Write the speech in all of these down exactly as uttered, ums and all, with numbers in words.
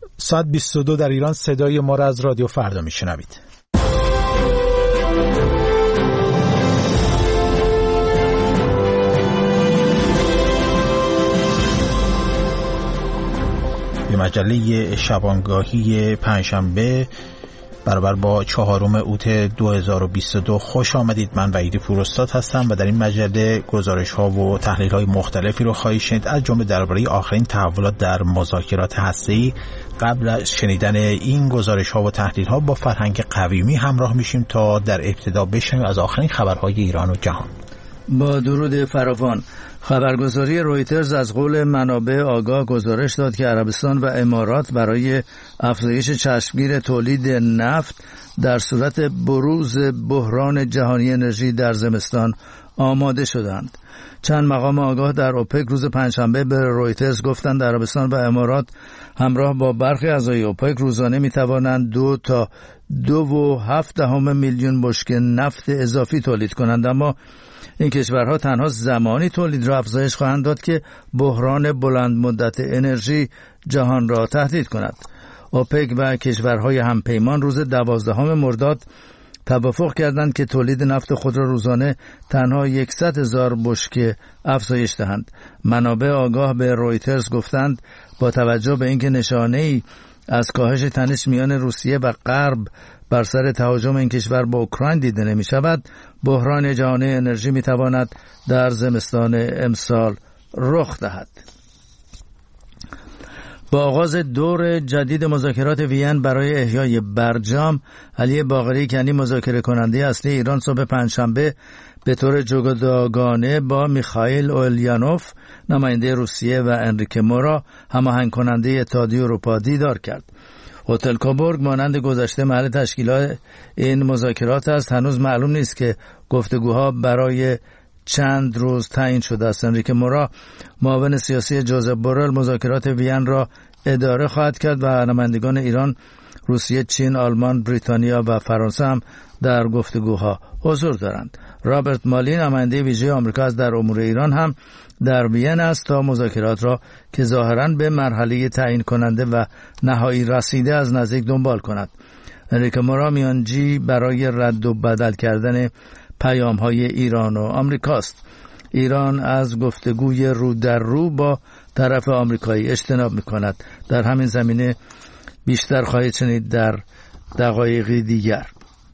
ساعت بیست و دو در ایران صدای ما را از رادیو فردا میشنوید. به مجله شبانگاهی پنجشنبه برابر با چهارم اوت دو هزار و بیست و دو خوش آمدید. من وحید پوراستاد هستم و در این مجله گزارش ها و تحلیل های مختلفی رو خواهید شنید، از جمله درباره آخرین تحولات در مذاکرات هسته‌ای. قبل از شنیدن این گزارش ها و تحلیل ها با فرهنگ قویمی همراه میشیم تا در ابتدا بشنویم از آخرین خبرهای ایران و جهان. با درود فراوان. خبرگزاری رویترز از قول منابع آگاه گزارش داد که عربستان و امارات برای افزایش چشمگیر تولید نفت در صورت بروز بحران جهانی انرژی در زمستان آماده شدند. چند مقام آگاه در اوپک روز پنجشنبه به رویترز گفتند عربستان و امارات همراه با برخی اعضای اوپک روزانه می توانند دو تا دو و هفت دهم میلیون بشکه نفت اضافی تولید کنند، اما این کشورها تنها زمانی تولید را افزایش خواهند داد که بحران بلند مدت انرژی جهان را تهدید کند. اوپک و کشورهای همپیمان روز دوازدهم مرداد توافق کردند که تولید نفت خود را روزانه تنها صد هزار بشکه افزایش دهند. منابع آگاه به رویترز گفتند با توجه به اینکه نشانه‌ای از کاهش تنش میان روسیه و غرب بر سر تهاجم این کشور با اوکراین دیده نمی شود، بحران جهانی انرژی می تواند در زمستان امسال رخ دهد. با آغاز دور جدید مذاکرات وین برای احیای برجام، علی باقری کنی مذاکره کننده اصلی ایران صبح پنجشنبه به طور جداگانه با میخائیل اولینوف نماینده روسیه و انریکه مورا هماهنگ کننده اتحادیه اروپا دیدار کرد. هتل کوبورگ مانند گذشته محل تشکیل این مذاکرات است. هنوز معلوم نیست که گفتگوها برای چند روز تعیین شده است. انریکه مورا معاون سیاسی جوزف بورل مذاکرات وین را اداره خواهد کرد و نمایندگان ایران، روسیه، چین، آلمان، بریتانیا و فرانسه هم در گفتگوها حضور دارند. رابرت مالی نماینده ویژه آمریکا از در امور ایران هم در وین است تا مذاکرات را که ظاهراً به مرحله تعیین کننده و نهایی رسیده از نزدیک دنبال کند. انریکه مورا میانجی برای رد و بدل کردن پیام‌های ایران و آمریکاست. ایران از گفتگوی رو در رو با طرف آمریکایی اجتناب می‌کند. در همین زمینه بیشتر خواهید شنید در دقایقی دیگر.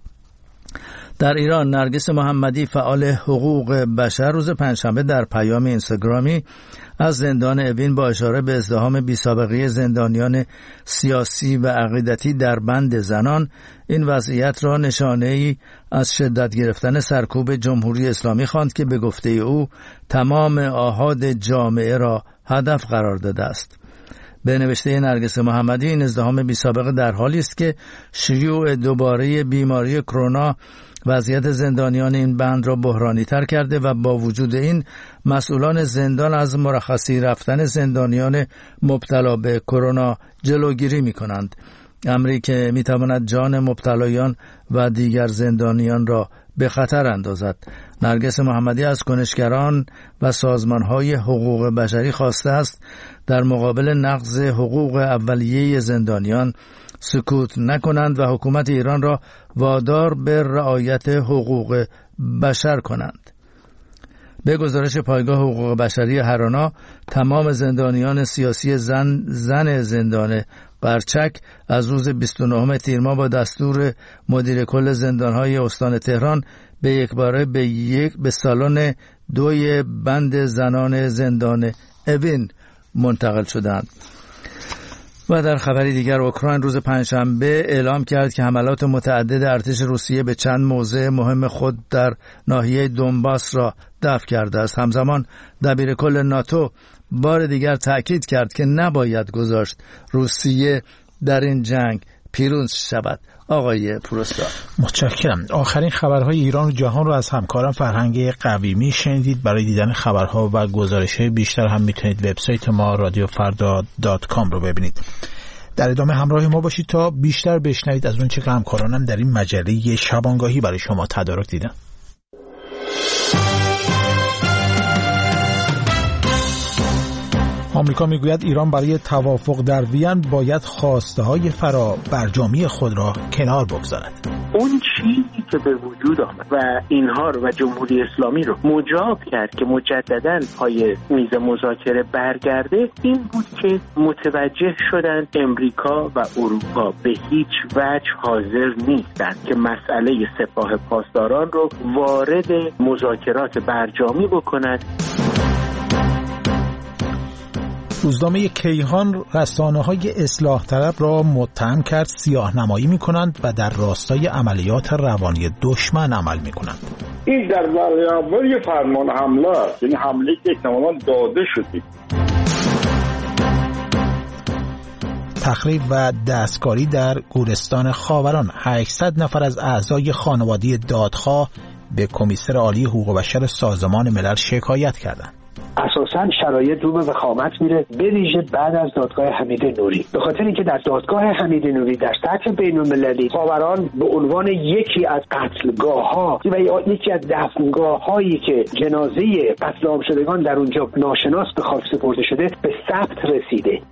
در ایران نرگس محمدی فعال حقوق بشر روز پنجشنبه در پیام اینستاگرامی از زندان اوین با اشاره به ازدحام بی‌سابقه زندانیان سیاسی و عقیدتی در بند زنان این وضعیت را نشانه‌ای از شدت گرفتن سرکوب جمهوری اسلامی خواند که به گفته او تمام آحاد جامعه را هدف قرار داده است. به نوشته نرگس محمدی این ازدحام بی‌سابقه در حالی است که شیوع دوباره بیماری کرونا وضعیت زندانیان این بند را بحرانی تر کرده و با وجود این مسئولان زندان از مرخصی رفتن زندانیان مبتلا به کرونا جلوگیری می کنند، امری که می تواند جان مبتلایان و دیگر زندانیان را به خطر اندازد. نرگس محمدی از کنشگران و سازمان‌های حقوق بشری خواسته است در مقابل نقض حقوق اولیه زندانیان سکوت نکنند و حکومت ایران را وادار به رعایت حقوق بشر کنند. به گزارش پایگاه حقوق بشری هرانا، تمام زندانیان سیاسی زن زن زندان قرچک از روز بیست و نهم تیر ماه با دستور مدیر کل زندان‌های استان تهران به یک باره به یک به سالن دوی بند زنان زندان اوین منتقل شدند. و در خبری دیگر، اوکراین روز پنجشنبه اعلام کرد که حملات متعدد ارتش روسیه به چند موضع مهم خود در ناحیه دونباس را دفع کرده است. همزمان دبیر کل ناتو بار دیگر تأکید کرد که نباید گذاشت روسیه در این جنگ پیروز شود. آقای پوراستاد، متشکرم. آخرین خبرهای ایران و جهان رو از همکارم فرهنگ قویمی شنیدید. برای دیدن خبرها و گزارش‌های بیشتر هم میتونید وبسایت ما رادیو فردا دات کام رو ببینید. در ادامه همراه ما باشید تا بیشتر بشنوید از اون چه که همکارانم در این مجله شبانگاهی برای شما تدارک دیدن. آمریکا میگوید ایران برای توافق در وین باید خواسته های فرا برجامی خود را کنار بگذارد. اون چیزی که به وجود آمد و اینها رو و جمهوری اسلامی رو مجاب کرد که مجدداً پای میز مذاکره برگرده، این بود که متوجه شدند امریکا و اروپا به هیچ وجه حاضر نیستند که مسئله سپاه پاسداران رو وارد مذاکرات برجامی بکنند. روزنامه کیهان رسانه‌های اصلاح طلب را متهم کرد سیاه‌نمایی می‌کنند و در راستای عملیات روانی دشمن عمل می‌کنند. این در برابر فرمان حمله است، یعنی حمله که احتمالاً داده شده. تخریب و دستکاری در گورستان خاوران. هشتصد نفر از اعضای خانواده دادخواه به کمیسر عالی حقوق بشر سازمان ملل شکایت کردند. اساساً شرایط رو به وخامت میره، به ویژه بعد از دادگاه حمید نوری، به خاطر اینکه در دادگاه حمید نوری در سطح بین‌المللی خاوران به عنوان یکی از قتلگاه‌ها و یکی از دفنگاه‌هایی که جنازه قتل عام شدگان در اونجا ناشناس به خاک سپرده شده به ثبت رسیده.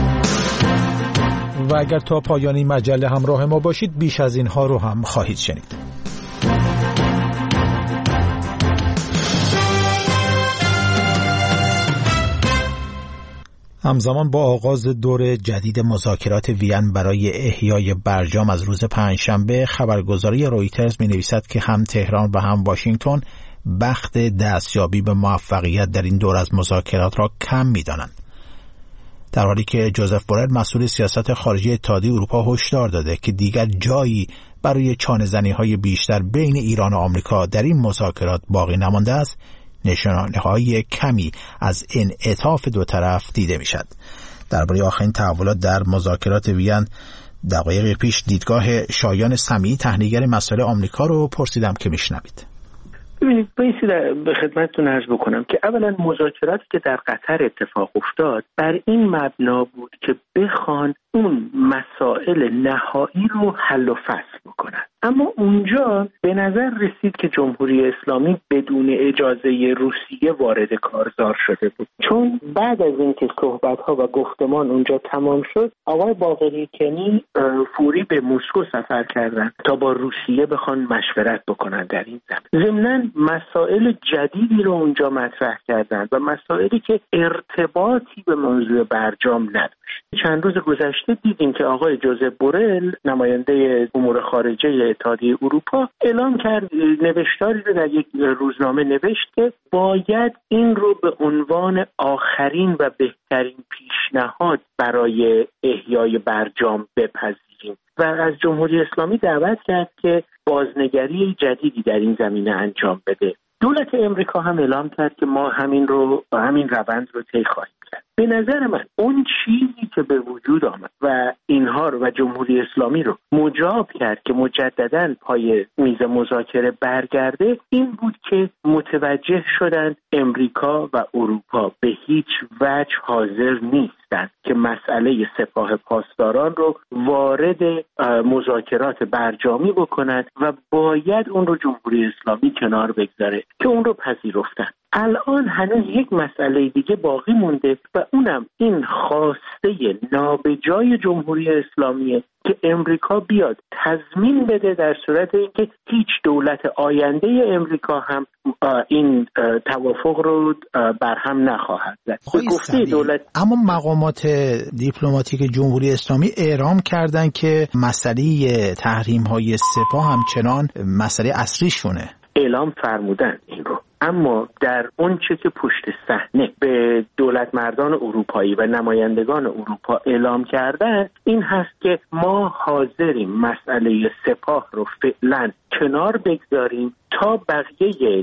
و اگر تا پایانی مجله همراه ما باشید بیش از اینها رو هم خواهید شنید. همزمان با آغاز دور جدید مذاکرات وین برای احیای برجام از روز پنجشنبه، خبرگزاری رویترز می‌نویسد که هم تهران و هم واشنگتن بخت دستیابی به موفقیت در این دور از مذاکرات را کم می‌دانند. در حالی که جوزف بورل مسئول سیاست خارجی اتحادیه اروپا هشدار داده که دیگر جایی برای چانه‌زنی‌های بیشتر بین ایران و آمریکا در این مذاکرات باقی نمانده است، نشانه‌های کمی از انعطاف دو طرف دیده می‌شد. درباره آخرین تحولات در مذاکرات وین دقایق پیش دیدگاه شایان سمیعی تحلیلگر مسائل آمریکا رو پرسیدم که میشنوید. ببینید بایستی به خدمتتون عرض بکنم که اولا مذاکراتی که در قطر اتفاق افتاد بر این مبنا بود که بخوان اون مسائل نهایی رو حل و فصل بکنن، اما اونجا به نظر رسید که جمهوری اسلامی بدون اجازه روسیه وارد کارزار شده بود، چون بعد از اینکه صحبت‌ها و گفتمان اونجا تمام شد، آقای باقری کنی فوری به مسکو سفر کردن تا با روسیه بخوان مشورت بکنن در این زمینه. ضمناً مسائل جدیدی رو اونجا مطرح کردن و مسائلی که ارتباطی به موضوع برجام نداشت. چند روز گذشته دیدیم که آقای جوزف بورل نماینده امور خارجه اتحادیه اروپا اعلام کرد، نوشتاری رو در یک روزنامه نوشت که باید این رو به عنوان آخرین و بهترین پیشنهاد برای احیای برجام بپذیریم و از جمهوری اسلامی دعوت کرد که بازنگری جدیدی در این زمینه انجام بده. دولت امریکا هم اعلام کرد که ما همین رو همین روند رو طی خواهیم کرد. به نظر من اون چیزی که به وجود آمد و اینها رو و جمهوری اسلامی رو مجاب کرد که مجدداً پای میز مذاکره برگرده، این بود که متوجه شدند امریکا و اروپا به هیچ وجه حاضر نیستند که مسئله سپاه پاسداران رو وارد مذاکرات برجامی بکنند و باید اون رو جمهوری اسلامی کنار بگذاره که اون رو پذیرفتن. الان هنوز یک مسئله دیگه باقی مونده و اونم این خواسته نابجای جمهوری اسلامیه که امریکا بیاد تضمین بده در صورت اینکه هیچ دولت آینده امریکا هم این توافق رو برهم نخواهد زد. گفته دولت. اما مقامات دیپلماتیک جمهوری اسلامی اعلام کردن که مسئله تحریم‌های سپاه همچنان مسئله اصلیشونه. اعلام فرمودن این رو، اما در اون چه که پشت صحنه به دولت مردان اروپایی و نمایندگان اروپا اعلام کردن این هست که ما حاضریم مسئله سپاه رو فعلا کنار بگذاریم تا بقیه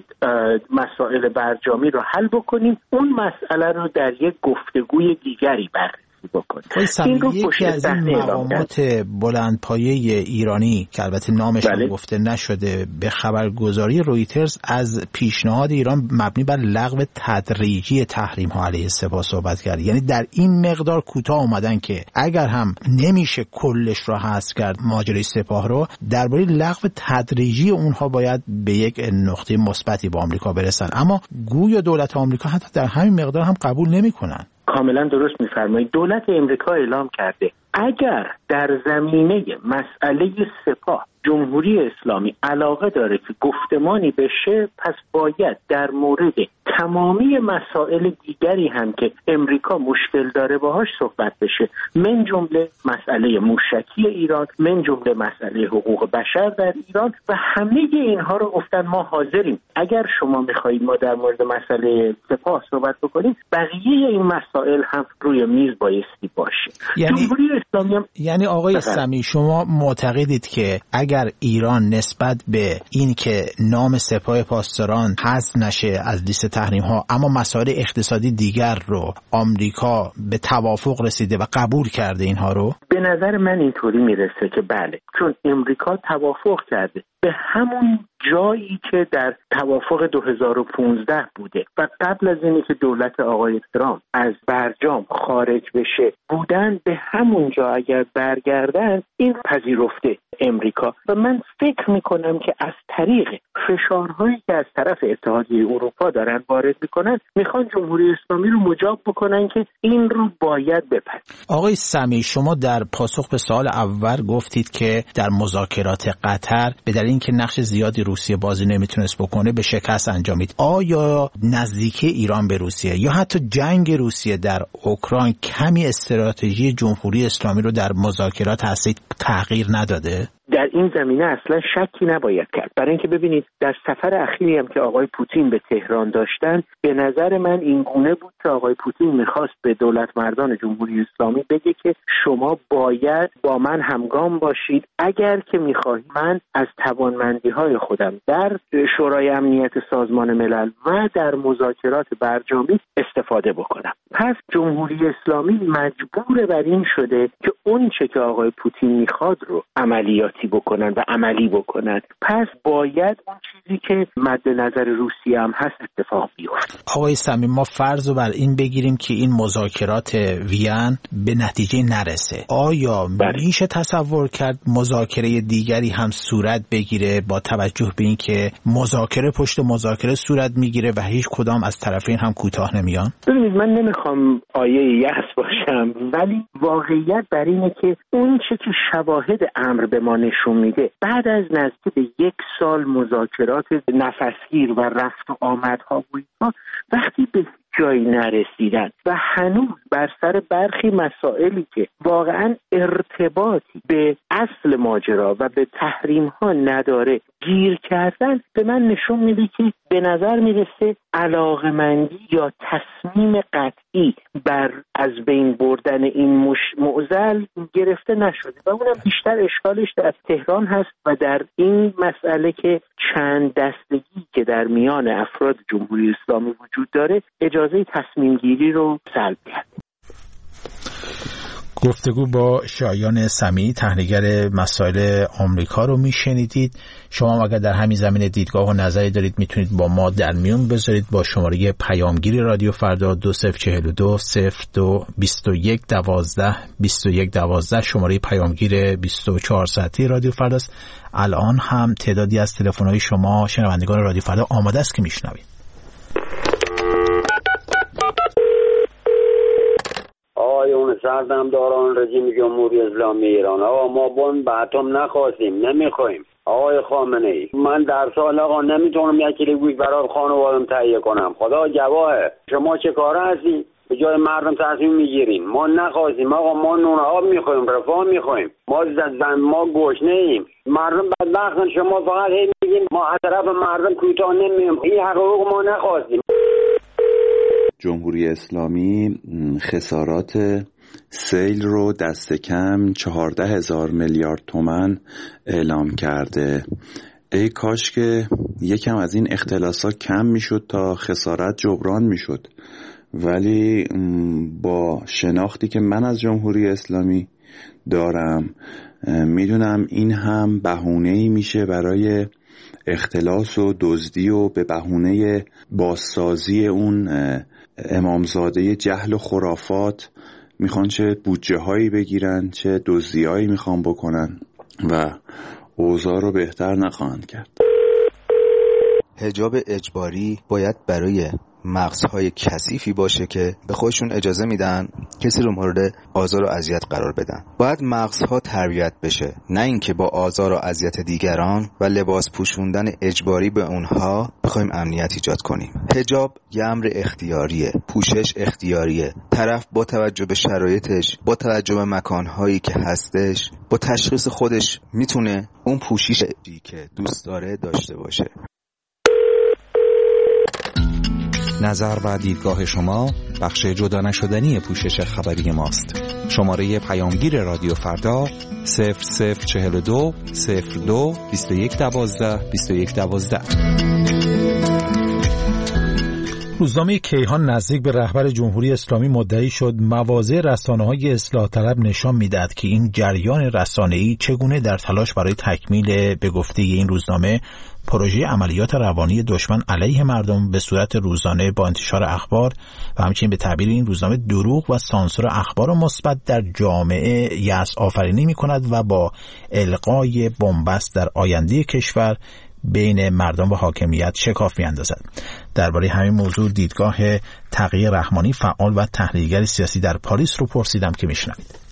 مسائل برجامی رو حل بکنیم، اون مسئله رو در یک گفتگوی دیگری بررسی بکنیم. این رو یکی از این مقامات بلندپایه ایرانی که البته نامش بله. گفته نشده به خبرگزاری رویترز از پیشنهاد ایران مبنی بر لغو تدریجی تحریم ها علیه سپاه صحبت کرد. یعنی در این مقدار کوتاه اومدن که اگر هم نمیشه کلش رو حذف کرد ماجرای سپاه رو، درباره لغو تدریجی اونها باید به یک نقطه مثبتی با آمریکا برسن، اما گویا دولت آمریکا حتی در همین مقدار هم قبول نمیکنن. کاملا درست می‌فرمایید. دولت امریکا اعلام کرده اگر در زمینه مسئله سپاه جمهوری اسلامی علاقه داره که گفتمانی بشه، پس باید در مورد تمامی مسائل دیگری هم که امریکا مشکل داره باهاش صحبت بشه، من جمله مسئله موشکی ایران، من جمله مسئله حقوق بشر در ایران و همه اینها رو گفتن ما حاضریم اگر شما میخواهید ما در مورد مسئله سپاه صحبت بکنیم، بقیه این مسائل هم روی میز بایستی باشه. یعنی جمهوری اسلامی هم یعنی آقای سمی شما معتقدید که اگر ایران نسبت به این که نام سپاه پاسداران حذف نشه از لیست تحریم ها، اما مسائل اقتصادی دیگر رو آمریکا به توافق رسیده و قبول کرده اینها رو؟ به نظر من اینطوری میرسه که بله، چون امریکا توافق کرده به همون جایی که در توافق دو هزار و پانزده بوده و قبل از اینی که دولت آقای ترامپ از برجام خارج بشه بودن، به همون جا اگر برگردن این پذیرفته امریکا. و من فکر میکنم که از طریق فشارهایی که از طرف اتحادیه اروپا دارن وارد میکنن، میخوان جمهوری اسلامی رو مجاب بکنن که این رو باید بپذیره. آقای سمی شما در پاسخ به سوال اول گفتید که در مذاکرات قطر به دلیل اینکه نقش زیادی روسیه بازی نمیتونست بکنه به شکست انجامید. آیا نزدیکی ایران به روسیه یا حتی جنگ روسیه در اوکراین کمی استراتژی جمهوری اسلامی رو در مذاکرات هستید تغییر نداده؟ در این زمینه اصلا شکی نباید کرد، برای اینکه ببینید در سفر اخیری هم که آقای پوتین به تهران داشتن، به نظر من این گونه بود که آقای پوتین میخواست به دولت مردان جمهوری اسلامی بگه که شما باید با من همگام باشید اگر که میخواهید من از توانمندی های خودم در شورای امنیت سازمان ملل و در مذاکرات برجامی استفاده بکنم. پس جمهوری اسلامی مجبور بر این شده که اون چه که آقای پوتین میخواد رو عملیات بکنن و عملی بکنن. پس باید اون چیزی که مد نظر روسیه هم هست اتفاق بیفته. آقای سمی ما فرض رو بر این بگیریم که این مذاکرات وین به نتیجه نرسه، آیا میشه تصور کرد مذاکره دیگری هم صورت بگیره با توجه به این که مذاکره پشت مذاکره صورت میگیره و هیچ کدام از طرفین هم کوتاه نمیان؟ ببینید من نمیخوام آیه یأس باشم، ولی واقعیت بر اینه که اون چه که شواهد امر به ما نشون میده، بعد از نزدیک به یک سال مذاکرات نفسگیر و رفت و آمدها بود، وقتی به جایی نرسیدن و هنوز بر سر برخی مسائلی که واقعا ارتباطی به اصل ماجرا و به تحریم ها نداره گیر کردن، به من نشون میده که به نظر میرسه علاقمندی یا تصمیم قطعی بر از بین بردن این مش... معضل گرفته نشده و اونم بیشتر اشکالش در تهران هست و در این مسئله که چند دستگی که در میان افراد جمهوری اسلامی وجود داره اجازه تصمیم گیری رو سلب کرد. گفتگو با شایان سمی تحلیلگر مسائل آمریکا رو میشنیدید. شما اگر در همین زمینه دیدگاه و نظری دارید میتونید با ما در میون بذارید با شماره پیامگیری رادیو فردا دو صفر چهل و دو صفر دو بیست و یک دوازده بیست و یک دوازده شماره پیامگیر بیست و چهار ساعتی رادیو فرداست. الان هم تعدادی از تلفن‌های شما شنوندگان رادیو فردا آماده است که میشنوید. آقایون سردمداران رژیم جمهوری اسلامی ایران، آقا ما بمب اتم نخواستیم، نمیخوایم. آقای خامنه ای، من در سال آقا نمیتونم یک کیلو گوشت برای خانوادم تهیه کنم، خدا گواهه. شما چه کاره هستی؟ به جای مردم تصمیم میگیریم. ما نخواستیم آقا، ما نون آب میخوایم، رفاه میخوایم، ما زن ما گشنه ایم. مردم بدبختن، شما فقط هی میگین ما از طرف مردم کوتاه نمیایم. این حقوق ما نخواستیم. جمهوری اسلامی خسارات سیل رو دست کم چهارده هزار میلیارد تومان اعلام کرده. ای کاش که یکم از این اختلاسات کم میشد تا خسارت جبران میشد، ولی با شناختی که من از جمهوری اسلامی دارم میدونم این هم بهونه‌ای میشه برای اختلاس و دزدی و به بهونه بازسازی اون امامزاده جهل و خرافات میخوان چه بودجه هایی بگیرن، چه دزدی هایی میخوان بکنن و اوضاع رو بهتر نخواهند کرد. حجاب اجباری باید برای مغزهای کثیفی باشه که به خودشون اجازه میدن کسی رو مورد آزار و اذیت قرار بدن. باید مغزها تربیت بشه، نه اینکه با آزار و اذیت دیگران و لباس پوشوندن اجباری به اونها بخوایم امنیت ایجاد کنیم. حجاب یه امر اختیاریه، پوشش اختیاریه. طرف با توجه به شرایطش، با توجه به مکانهایی که هستش، با تشخیص خودش میتونه اون پوششی که دوست داره داشته باشه. نظر و دیدگاه شما بخش جدا نشدنی پوشش خبری ماست. شماره پیامگیر رادیو فردا صفر صفر چهل و دو صفر دو بیست و یک دوازده بیست و یک دوازده. روزنامه کیهان نزدیک به رهبر جمهوری اسلامی مدعی شد مواضع رسانه‌های اصلاح طلب نشان می‌دهد که این جریان رسانه‌ای چگونه در تلاش برای تکمیل به گفته این روزنامه پروژه عملیات روانی دشمن علیه مردم به صورت روزانه با انتشار اخبار و همچنین به تعبیر این روزنامه دروغ و سانسور اخبار مثبت در جامعه یأس آفرینی می‌کند و با القای بن‌بست در آینده کشور بین مردم و حاکمیت شکاف می‌اندازد. درباره همین موضوع دیدگاه تقی رحمانی فعال و تحلیلگر سیاسی در پاریس رو پرسیدم که میشنوید.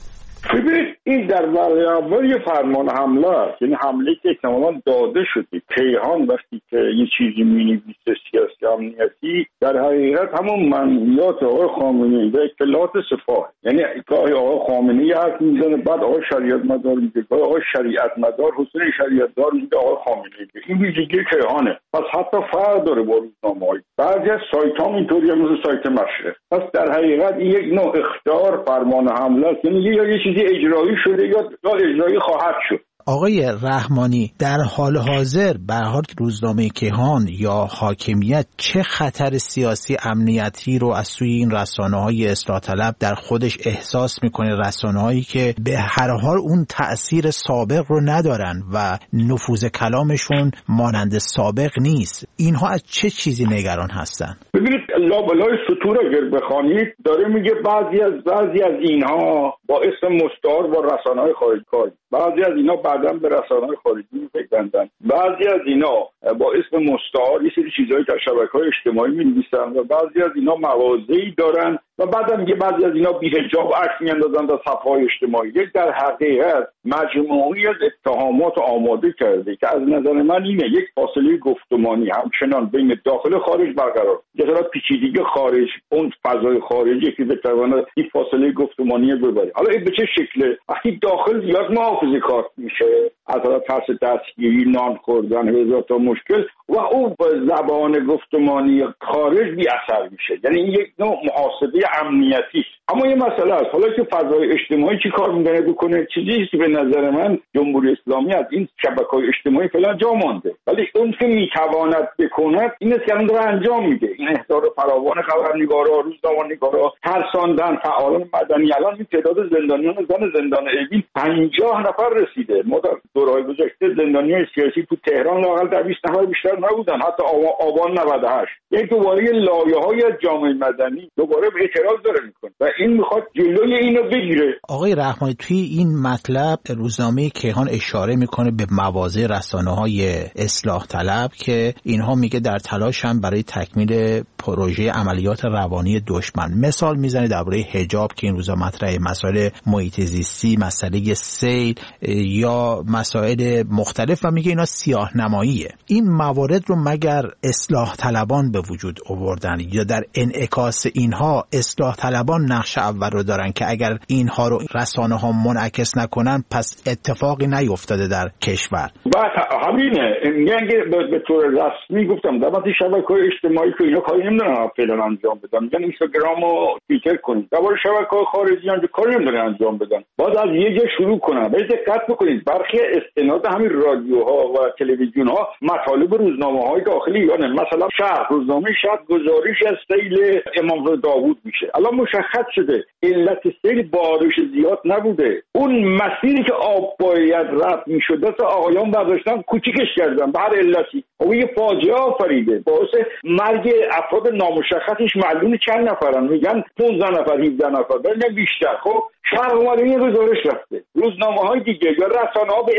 ببینید این در برای اول یه فرمان حمله است، یعنی حمله که احتمالاً داده شده. کیهان وقتی که یه چیزی می‌نویسه سیاسی امنیتی در حقیقت همون منیات آقای خامنه‌ای و اطلاعات سپاه، یعنی گاهی آقای خامنه‌ای حرف میزنه بعد آقای شریعت مدار میگه، گاهی آقای شریعت مدار حسین شریعت دار میگه آقای خامنه‌ای. این ویژگی کیهانه. پس حتی فرق داره با روزنامه‌های بعضی از سایت‌ها اینطوریه مثل سایت مشرق. پس در حقیقت این یک نوع اخطار فرمان حمله است، یعنی یه یه چیزی اجرایی شده یا اجرایی خواهد شد. آقای رحمانی در حال حاضر به هر حال روزنامه کیهان یا حاکمیت چه خطر سیاسی امنیتی رو از سوی این رسانه‌های اصلاح طلب در خودش احساس میکنه؟ رسانه‌هایی که به هر حال اون تأثیر سابق رو ندارن و نفوذ کلامشون مانند سابق نیست، اینها از چه چیزی نگران هستن؟ ببینید لابلای سطور اگر بخوانید داره میگه بعضی از بعضی از اینها با اسم مستعار با رسانه‌های خارجی کار، بعضی از اینا بعداً به رسانه‌های خارجی میپیوندن، بعضی از اینا با اسم مستعار یه سری چیزایی در شبکه‌های اجتماعی می‌نویسن و بعضی از اینا مواضعی دارن و بعداً میگه بعضی از اینا بی‌حجاب عکس می‌اندازن در صفحه‌های اجتماعی. در حقیقت مجموعه‌ای از اتهامات آماده کرده که از نظر من اینه یک فاصله گفتمانی همچنان بین داخل و خارج برقرار، یه طرف پیچیدگی خارج اون فضای خارجی که بتواند این فاصله گفتمانی ببره. حالا این به چه شکله؟ وقتی داخل زیاد محافظه کار میشه، از ترس دستگیری، نان خوردن، هزار تا مشکل، و اون زبان گفتمانی خارج بی اثر میشه، یعنی این یک نوع محاسبه امنیتی. اما یه مسئله است، حالا که فضای اجتماعی چی کار می‌کنه بکنه، چیزی که به نظر من جمهوری اسلامی از این شبکه‌های اجتماعی فعلا جا مانده، ولی اون که میتواند بکند این است که الان داره انجام میده. این احضار فراوان خبرنگارا، روزنامه‌نگارا، ترساندن فعالان مدنی، الان این تعداد زندانیان زن زندان اوین پنجاه نفر رسیده. ما در دوره‌های گذشته زندانیان سیاسی تو تهران لااقل در بیست نفر بیشتر نبودن، حتی آبان نود و هشت. یعنی دوباره لایه‌های از جامعه مدنی دوباره به اعتراض داره میکنه و این میخواد جلوی اینو بگیره. آقای رحمانی توی این مطلب روزنامه کیهان اشاره میکنه به مواضع رسانه‌های اصلاح طلب که اینها میگه در تلاش هم برای تکمیل پروژه عملیات روانی دشمن. مثال میزنه درباره حجاب که این روزا مطرح، مسائل محیط زیستی، مسئله سیل یا مسائل مختلف و میگه اینا سیاه نماییه. این موارد رو مگر اصلاح طلبان به وجود آوردن یا در انعکاس اینها اصلاح طلبان نقش اول رو دارن که اگر اینها رو رسانه ها منعکس نکنن پس اتفاقی نیفتاده در کشور؟ و همینه، میگن به طور رسمی گفتم در مورد شبکه‌های اجتماعی که اینا کاری نمیدونن فعلا انجام بدن، میگن اینستاگرام و توییتر کنید، در مورد شبکه‌های خارجی هم کاری نمیدونن انجام بدن، باید از یه جا شروع کنن. باید دقت بکنید برخی استناد همین رادیوها و تلویزیون‌ها مطالب روزنامه‌های داخلی ایرانه. مثلا شهر، روزنامه شهر گزارش از سیل امام داوود میشه، الان مشخص شده علت سیل بارش زیاد نبوده، اون مسیری که آب باید رفت میشده تا آقایان برداشتن کوچیکش کردن به هر علتی، او یه فاجعه آفریده، باعث مرگ افراد نامشخصش معلومه چند نفرن، میگن پانزده نفر هفده نفر بلکه بیشتر. خب شهر اومده این گزارش رفته، روزنامه‌های دیگه یا رسانه‌ها به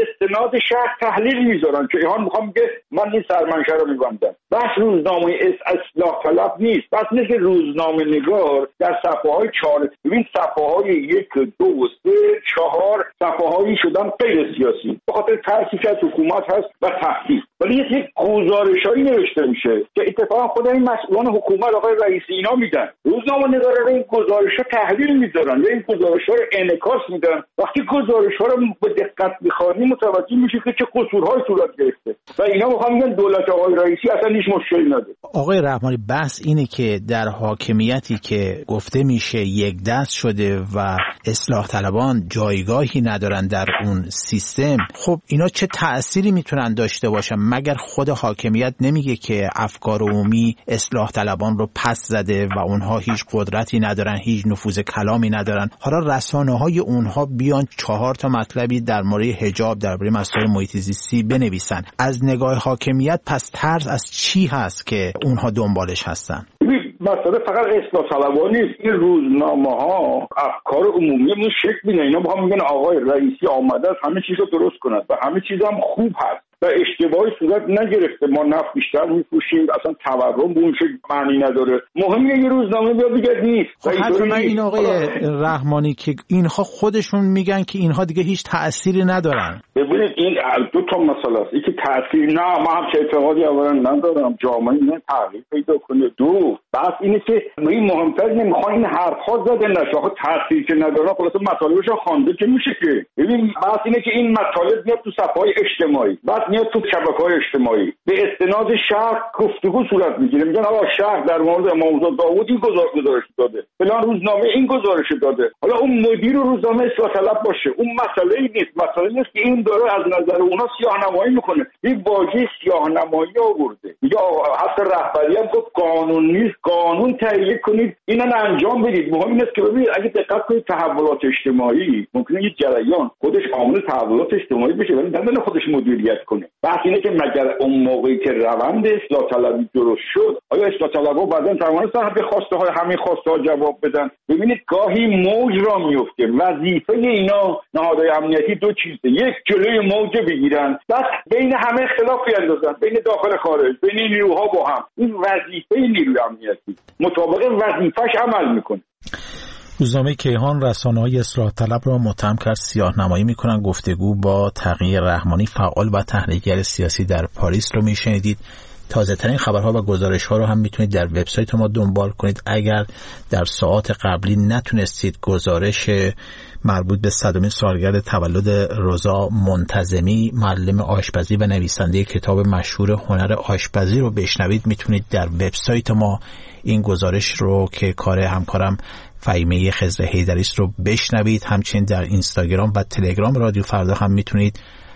استناد شهر تحلیل میذارن که ایران میخوام بگه من این سرمنشه رو میبندم. بس روزنامه اصلاح طلب نیست، بس نیست که روزنامه نگار در صفحه های چهار، ببین صفحه های یک دو و سه چهار صفحه هایی شدن غیر سیاسی به خاطر ترسی که از حکومت هست و تهدید، ولی یک گزارشایی نوشته میشه که اتفاقا خود این مسئولان حکومت آقای رئیسی اینا میدن. روزنامه نگارا این گزارش‌ها تحلیل میذارن، این گزارش‌ها رو انعکاس میدن. وقتی گزارش‌ها رو به دقت می‌خونی متوجه میشه که چه قصورهایی صورت گرفته و اینا میخوام میگن دولت آقای رئیسی اصلا هیچ مشکلی نداره. آقای رحمانی، بحث اینه که در حاکمیتی که گفته میشه یک دست شده و اصلاح طلبان جایگاهی ندارن در اون سیستم، خب اینا چه تأثیری میتونن داشته باشن؟ مگر خود حاکمیت نمیگه که افکار عمومی اصلاح طلبان رو پس زده و اونها هیچ قدرتی ندارن، هیچ نفوذ کلامی ندارن؟ حالا رسانه‌های اونها بیان چهار تا مطلبی در مورد حجاب، درباره مسائل محیط زیستی بنویسن. از نگاه حاکمیت پس ترس از چی هست که اونها دنبالش هستن؟ مثلا فقط اصلاح طلبان نیست، این روزنامه ها افکار عمومی رو شکل میدن. اینا میخوام میگن آقای رئیسی آمده است همه چیز رو درست کند و همه چیز هم خوب هست و اشتباهی صورت نگرفته، ما نفت بیشتر می‌فروشیم، اصلا تورم به اون شکل معنی نداره. مهمه یه روزنامه بیا بگه نیست. حتی من این آقای رحمانی که اینها خودشون میگن که اینها دیگه هیچ تأثیری ندارن. ببینید این دو تا مسئله است، یکی تأثیر نه، ما هم چه اعتقادی اولا ندارم جامعه اینا تغییر پیدا کنه. دو بس اینه که این مهمتر نمیخوان این حرفا زده نشه، آخه تأثیر که نداره خلاص مطالبش خوانده که میشه که. ببین بس اینه که این مطالب میاد تو صفحه‌های اجتماعی، بعد میاد تو شبکه‌های اجتماعی به استناد شهر گفتگو صورت میگیره، میگن آقا شهر در مورد امامزاده داوود این گزارش داده، فلان روزنامه این گزارش داده. حالا اون مدیر روزنامه اصلاح طلب باشه، اون مسئله ای نیست، مسئله نیست که این داره از نظر اونا سیاه‌نمایی میکنه. این واژه سیاه‌نمایی آورده. میگه حتی رهبری هم گفت قانون نیست، قانون تهیه کنید اینا انجام بدید. مهم اینه که ببینید اگه دقت کنید تحولات اجتماعی ممکنه یه جریان خودش عامل تحولات اجتماعی بشه ولی نه خودش مدیریت کنه. بحث اینه که مگر اون موقعی که روند اصلاح طلبی درست شد آیا اصلاح طلبها بعداً توانستن به خواسته های همین خواسته ها جواب بدن؟ ببینید گاهی موج را میفته. وظیفه اینا نهادهای امنیتی دو چیزه، یک جلوی موج بگیرن، بعد بین همه اختلاف بیندازن، بین داخل خارج، بین نیروها با هم. این وظیفه نیروی امنیتی مطابق وظیفه‌اش عمل میکنه. روزنامه کیهان رسانه‌های اصلاح طلب را متهم کرد سیاه‌نمایی می‌کنند. گفتگو با تقی رحمانی، فعال و تحلیلگر سیاسی در پاریس رو میشنیدید. تازه‌ترین خبرها و گزارش‌ها رو هم میتونید در وبسایت ما دنبال کنید. اگر در ساعات قبلی نتونستید گزارش مربوط به صدمین سالگرد تولد رضا منتظمی، معلم آشپزی و نویسنده کتاب مشهور هنر آشپزی رو بشنوید، میتونید در وبسایت ما این گزارش رو که کار همکارم فهیمه خضر حیدری است رو بشنوید. همچنین در اینستاگرام و تلگرام رادیو فردا هم میتونید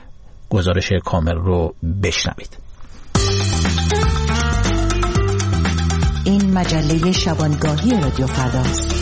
گزارش کامل رو بشنوید. این مجله شبانگاهی رادیو فردا است.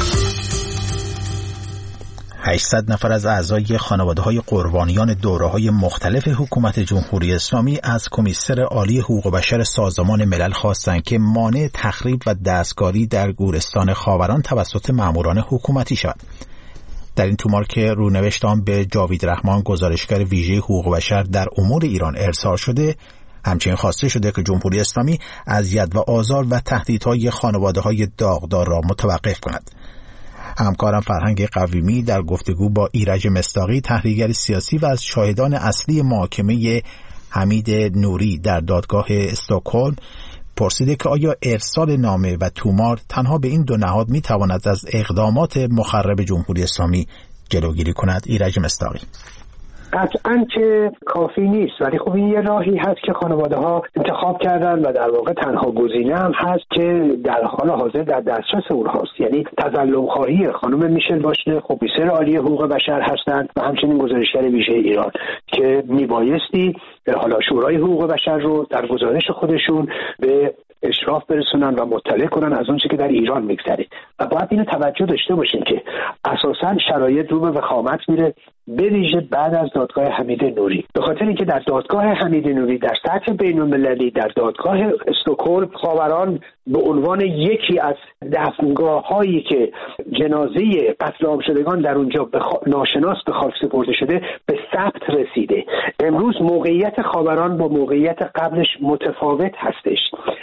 هشتصد نفر از اعضای خانواده‌های قربانیان دوره‌های مختلف حکومت جمهوری اسلامی از کمیسر عالی حقوق بشر سازمان ملل خواستند که مانع تخریب و دستکاری در گورستان خاوران توسط ماموران حکومتی شود. در این تومار که رونوشت آن به جاوید رحمان، گزارشگر ویژه حقوق بشر در امور ایران ارسال شده، همچنین خواسته شده که جمهوری اسلامی اذیت و آزار و تهدیدهای خانواده‌های داغدار را متوقف کند. همکارم فرهنگ قویمی در گفتگو با ایرج مصداقی، تحلیلگر سیاسی و از شاهدان اصلی محاکمه حمید نوری در دادگاه استکهلم، پرسیده که آیا ارسال نامه و تومار تنها به این دو نهاد میتواند از اقدامات مخرب جمهوری اسلامی جلوگیری کند؟ ایرج مصداقی: قطعاً که کافی نیست، ولی خب این یه راهی هست که خانواده ها انتخاب کردن و در واقع تنها گزینه هم هست که در حال حاضر در دسترس اونهاست. یعنی تظلم خواهی خانم میشل باشنه، کمیسر عالی حقوق بشر هستند و همچنین گزارشگر ویژه ایران که میبایستی حالا شورای حقوق بشر رو در گزارش خودشون به اشراف برسونن و مطلع کنن از اون چیزی که در ایران میگذره. و باید اینو توجه داشته باشین که اساساً شرایط رو به وخامت میره به ویژه بعد از دادگاه حمید نوری، به خاطر اینکه در دادگاه حمید نوری در سطح بین‌المللی، در دادگاه استکهلم، خاوران به عنوان یکی از دفنگاه‌هایی که جنازه قتل عام شدگان در اونجا به خ... ناشناس به خاک سپرده شده به ثبت رسیده. امروز موقعیت خاوران با موقعیت قبلش متفاوت هستش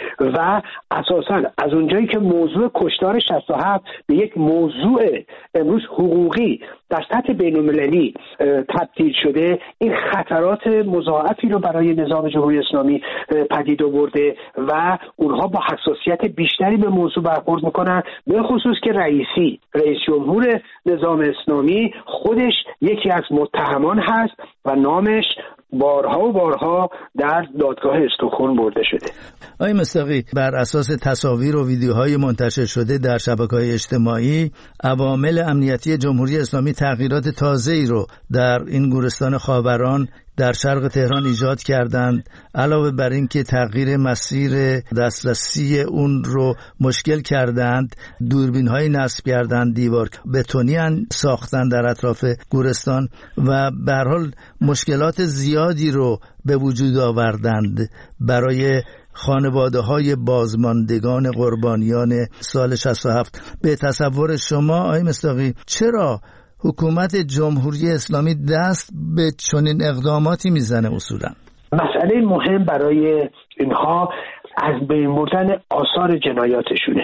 و اساساً از اونجایی که موضوع کشتار شصت و هفت به یک موضوع امروز حقوقی در سطح بین‌المللی تبدیل شده، این خطرات مضاعفی رو برای نظام جمهوری اسلامی پدید آورده و اونها با حساسیت بیشتری به موضوع برخورد میکنن، به خصوص که رئیسی رئیس جمهور نظام اسلامی خودش یکی از متهمان هست و نامش بارها و بارها در دادگاه استکهلم برده شده. آقای مصداقی، بر اساس تصاویر و ویدیوهای منتشر شده در شبکه‌های اجتماعی، عوامل امنیتی جمهوری اسلامی تغییرات تازه‌ای رو در این گورستان خاوران در شرق تهران ایجاد کردند. علاوه بر این که تغییر مسیر دسترسی اون رو مشکل کردند، دوربین‌های نصب کردند، دیوار بتونی ساختن در اطراف گورستان و به هر حال مشکلات زیادی رو به وجود آوردند برای خانواده‌های بازماندگان قربانیان سال شصت و هفت. به تصور شما آقای مصداقی، چرا حکومت جمهوری اسلامی دست به چنین اقداماتی میزنه؟ اصولا مسئله مهم برای اینها از بین بردن آثار جنایاتشونه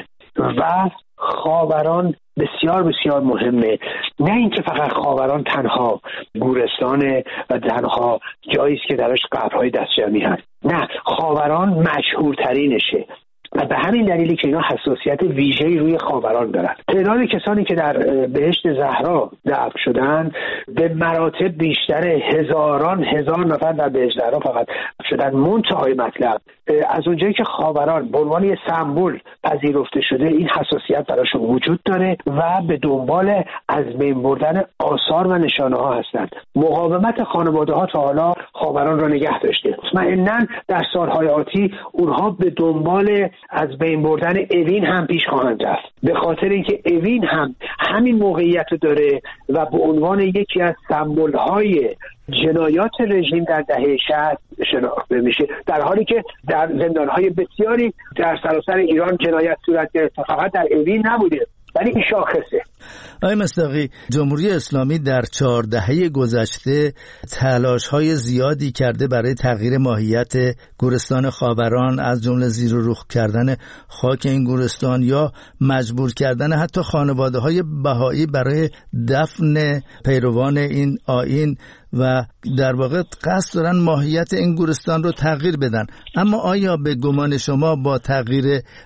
و خاوران بسیار بسیار مهمه. نه اینکه فقط خاوران تنها گورستانه و تنها جایی است که درش قبرهای دستجمعی هست، نه، خاوران مشهورترینشه و به همین دلیلی که اینا حساسیت ویژه‌ای روی خاوران دارن. تعداد کسانی که در بهشت زهرا دفن شدن به مراتب بیشتر، هزاران هزار نفر در بهشت زهرا فقط شدن. منتهای مطلب از اونجایی که خاوران به عنوان یه سمبل پذیرفته شده، این حساسیت براشون وجود داره و به دنبال از بین بردن آثار و نشانه ها هستند. مقاومت خانواده ها تا حالا خاوران را نگه داشته. مطمئناً در سالهای آتی اونها به دنبال از بین بردن اوین هم پیش خواهند رفت، به خاطر اینکه اوین هم همین موقعیت داره و به عنوان یکی از سمبول‌های جنایات رژیم در دهه شصت شناخته میشه، در حالی که در زندان‌های بسیاری در سراسر ایران جنایت صورت گرفته، فقط در اوین نبوده، ولی این شاخصه. آقای مصداقی، جمهوری اسلامی در چهار دهه گذشته تلاش‌های زیادی کرده برای تغییر ماهیت گورستان خاوران، از جمله زیر و رخ کردن خاک این گورستان یا مجبور کردن حتی خانواده‌های بهایی برای دفن پیروان این آیین و در واقع قصد دارن ماهیت این گورستان رو تغییر بدن. اما آیا به گمان شما با تغییر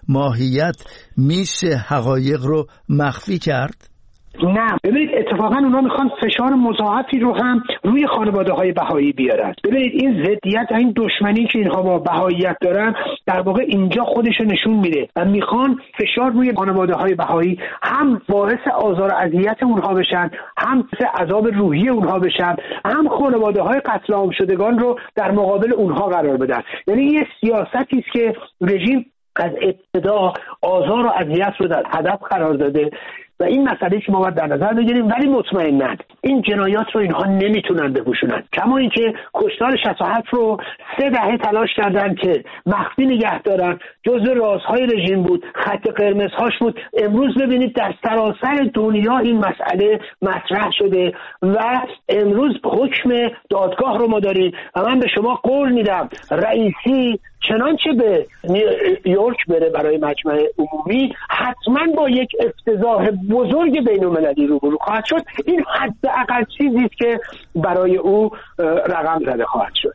ماهیت میشه حقایق رو مخفی کرد؟ نه، ببینید اتفاقا اونا میخوان فشار مضاعفی رو هم روی خانواده های بهایی بیارن. ببینید این ضدیت، این دشمنی که اینها با بهاییت دارن در واقع اینجا خودش رو نشون میده و میخوان فشار روی خانواده های بهایی هم باعث آزار و اذیت اونها بشن، هم باعث عذاب روحی اونها بشن، هم خانواده های قتل عام شدگان رو در مقابل اونها قرار بدن. یعنی یه سیاستی است که رژیم از ابتدا آزار و اذیت رو در هدف قرار داده و این مسئله که ما باید در نظر بگیریم. ولی مطمئناً این جنایات رو اینها نمیتونن بپوشونن، کما اینکه کشتار شصت و هفت رو سه دهه تلاش کردن که مخفی نگه دارن، جزء رازهای رژیم بود، خط قرمزهاش بود. امروز ببینید در سراسر دنیا این مسئله مطرح شده و امروز حکم دادگاه رو ما داریم و من به شما قول میدم رئیسی چنانچه به نیویورک بره برای مجمع عمومی، حتما با یک افتضاح بزرگ بین‌المللی روبرو خواهد شد. این حداقل چیزی است که برای او رقم زده خواهد شد.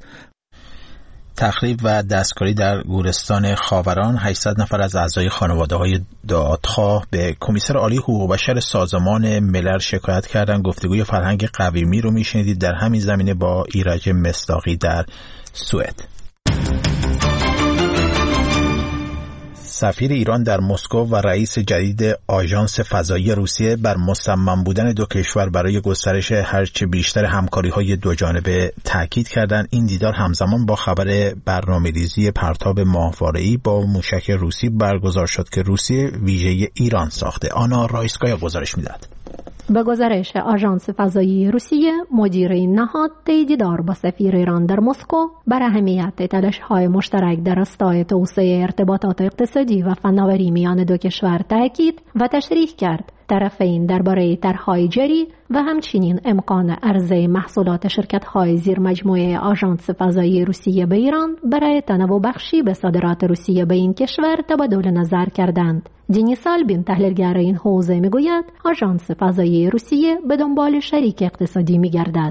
تخریب و دستکاری در گورستان خاوران، هشتصد نفر از اعضای خانواده‌های دادخواه به کمیسر عالی حقوق بشر سازمان ملل شکایت کردند. گفتگوی فرهنگ قویمی رو میشنیدید در همین زمینه با ایرج مصداقی در سوئد. سفیر ایران در مسکو و رئیس جدید آژانس فضایی روسیه بر مصمم بودن دو کشور برای گسترش هرچه بیشتر همکاری‌های دوجانبه تاکید کردند. این دیدار همزمان با خبر برنامه‌ریزی پرتاب ماهواره‌ای با موشک روسی برگزار شد که روسیه ویژه ایران ساخته. آنا رایسکایا گزارش می‌دهد. به گزارش آژانس فضایی روسیه، مدیر این نهاد طی دیدار با سفیر ایران در مسکو بر اهمیت تلاش‌های مشترک در راستای توسعه ارتباطات اقتصادی و فناوری میان دو کشور تاکید و تشریح کرد. طرفین درباره طرح‌های جاری و همچنین امکان عرضه محصولات شرکت‌های زیر مجموعه آژانس فضایی روسیه به ایران برای تنوع بخشی به صادرات روسیه به این کشور تبادل نظر کردند. دنیس آلبین، تحلیلگر این حوزه، میگوید آژانس فضایی روسیه به دنبال شریک اقتصادی میگردد.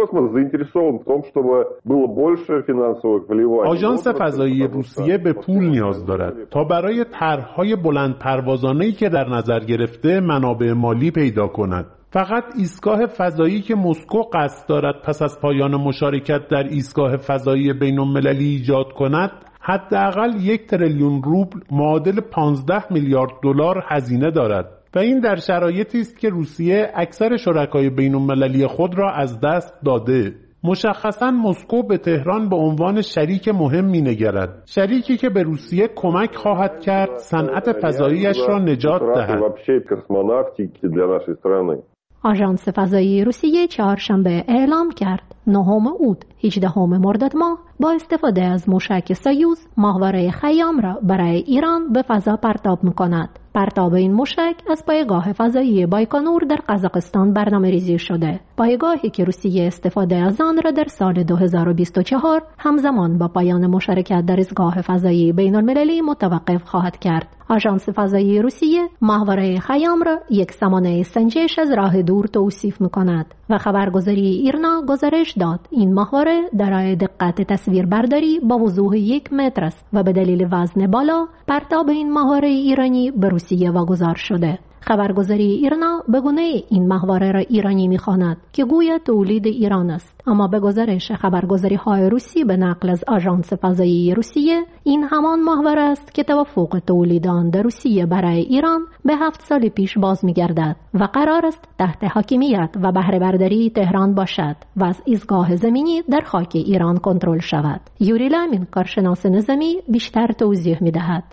آژانس فضایی روسیه به پول نیاز دارد تا برای طرح‌های بلند پروازانه‌ای که در نظر گرفته منابع مالی پیدا کند. فقط ایستگاه فضایی که مسکو قصد دارد پس از پایان مشارکت در ایستگاه فضایی بین‌المللی ایجاد کند، حداقل یک تریلیون روبل معادل پانزده میلیارد دلار هزینه دارد و این در شرایطی است که روسیه اکثر شرکای بین‌المللی خود را از دست داده. مشخصاً مسکو به تهران به عنوان شریک مهم می‌نگرد، شریکی که به روسیه کمک خواهد کرد صنعت فضاییش را نجات دهد. آژانس فضایی روسیه چهارشنبه اعلام کرد نهم اوت هجدهم مرداد ماه با استفاده از موشک سایوز ماهواره خیام را برای ایران به فضا پرتاب می‌کند. پرتاب این موشک از پایگاه فضایی بایکانور در قزاقستان برنامه‌ریزی شده. پایگاهی که روسیه استفاده از آن را در سال دو هزار و بیست و چهار همزمان با پایان مشارکت در ایستگاه فضایی بین‌المللی متوقف خواهد کرد. آژانس فضایی روسیه ماهواره خیام را یک سامانه سنجش از راه دور توصیف می‌کند و خبرگزاری ایرنا گزارش داد این ماهواره دارای دقت تصویربرداری با وضوح یک متر است و به دلیل وزن بالا پرتاب این ماهواره ایرانی به روسیه واگذار شده. خبرگزاری ایرنا به گونه این ماهواره را ایرانی می‌خواند که گویا تولید ایران است، اما به گزارش خبرگزاری‌های روسی به نقل از آژانس فضایی روسیه این همان ماهواره است که توافق تولید آن در روسیه برای ایران به هفت سال پیش باز می‌گردد و قرار است تحت حاکمیت و بهره برداری تهران باشد و از ایستگاه زمینی در خاک ایران کنترل شود. یوری لامین، کارشناس نظامی، بیشتر توضیح می‌دهد.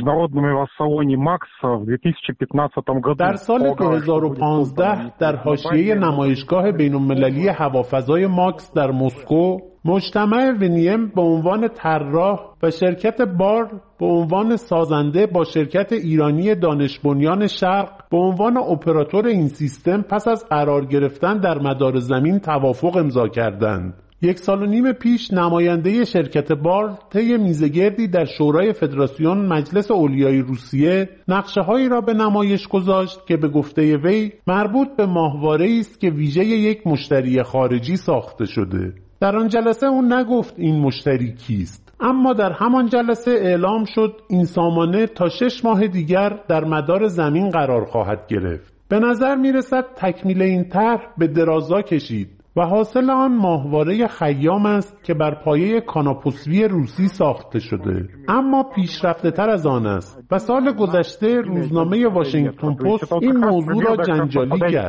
در سال دو هزار و پانزده در حاشیه نمایشگاه بین‌المللی هوافضای ماکس در مسکو، مجتمع ونیم به عنوان طراح و شرکت بار به عنوان سازنده با شرکت ایرانی دانش بنیان شرق به عنوان اپراتور این سیستم پس از قرار گرفتن در مدار زمین توافق امضا کردند. یک سال و نیم پیش نماینده شرکت بار طی میزگردی در شورای فدراسیون مجلس اولیای روسیه نقشه‌هایی را به نمایش گذاشت که به گفته وی مربوط به ماهواره‌ای است که ویژه یک مشتری خارجی ساخته شده. در آن جلسه او نگفت این مشتری کیست، اما در همان جلسه اعلام شد این سامانه تا شش ماه دیگر در مدار زمین قرار خواهد گرفت. به نظر می‌رسد تکمیل این طرح به درازا کشید و حاصل آن ماهواره خیام است که بر پایه کاناپوسوی روسی ساخته شده، اما پیشرفته تر از آن است و سال گذشته روزنامه واشنگتن پست این موضوع را جنجالی کرد.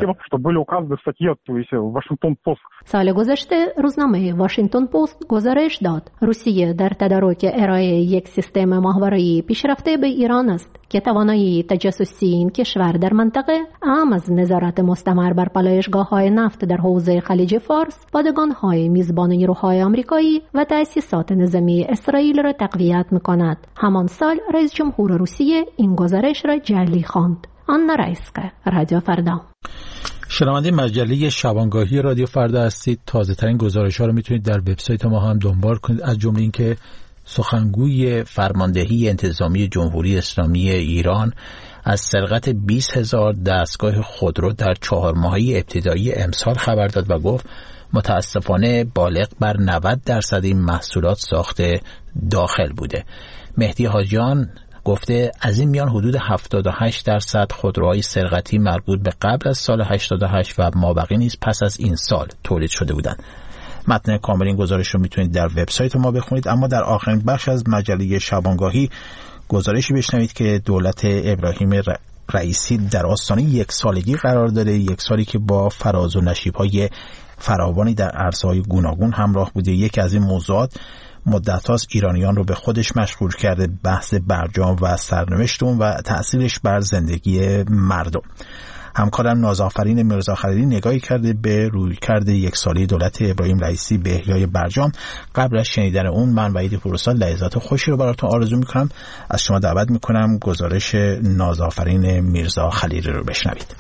سال گذشته روزنامه واشنگتن پست گزارش داد روسیه در تدارک ارائه یک سیستم ماهواره‌ای پیشرفته به ایران است که توانایی تجسسی این کشور در منطقه اهم از نظارت مستمر بر پالایشگاه‌های نفت در حوزه خلیج فارس، پادگان‌های میزبان نیروهای آمریکایی و تأسیسات نظامی اسرائیل را تقویت می‌کند. همان سال رئیس جمهور روسیه این گزارش را جعلی خواند. آنا رایسکا، رادیو فردا. شنونده مجله شبانگاهی رادیو فردا هستید. تازه‌ترین گزارش‌ها رو میتونید در وبسایت ما هم دنبال کنید، از جمله اینکه سخنگوی فرماندهی انتظامی جمهوری اسلامی ایران از سرقت بیست هزار دستگاه خودرو در چهار ماهه ابتدایی امسال خبر داد و گفت متاسفانه بالغ بر نود درصد این محصولات ساخته داخل بوده. مهدی حاجیان گفته از این میان حدود هفتاد و هشت درصد خودروهای سرقتی مربوط به قبل از سال هشتاد و هشت و مابقی نیز پس از این سال تولید شده بودند. متن کامل این گزارش رو میتونید در وبسایت ما بخونید، اما در آخرین بخش از مجله شبانگاهی گزارشی بشنوید که دولت ابراهیم رئیسی در آستانه یک سالگی قرار داره، یک سالی که با فراز و نشیب‌های فراوانی در عرصه‌های گوناگون همراه بوده. یکی از این موضوعات مدت هاست ایرانیان رو به خودش مشغول کرده، بحث برجام و سرنوشت اون و تأثیرش بر زندگی مردم. همکارم نازآفرین میرزا خلیلی نگاهی کرده به رویکرد یک ساله دولت ابراهیم رئیسی به احیای برجام. قبل از شنیدن اون من وحید پوراستاد لحظات خوشی رو براتون آرزو میکنم. از شما دعوت میکنم گزارش نازآفرین میرزا خلیلی رو بشنوید.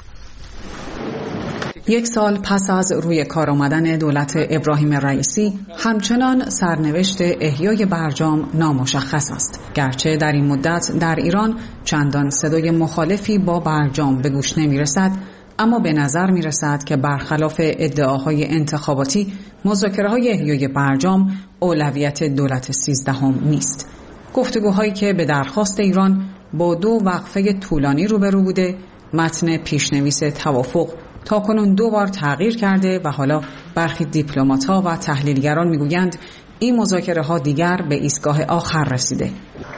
یک سال پس از روی کار آمدن دولت ابراهیم رئیسی، همچنان سرنوشت احیای برجام نامشخص است. گرچه در این مدت در ایران چندان صدای مخالفی با برجام به گوش نمی رسد، اما به نظر می رسد که برخلاف ادعاهای انتخاباتی، مذاکره‌های احیای برجام اولویت دولت سیزدهم نیست. گفتگوهایی که به درخواست ایران با دو وقفه طولانی روبرو بوده، متن پیشنویس توافق تاکنون دو بار تغییر کرده و حالا برخی دیپلمات‌ها و تحلیلگران میگویند این مذاکره‌ها دیگر به ایستگاه آخر رسیده.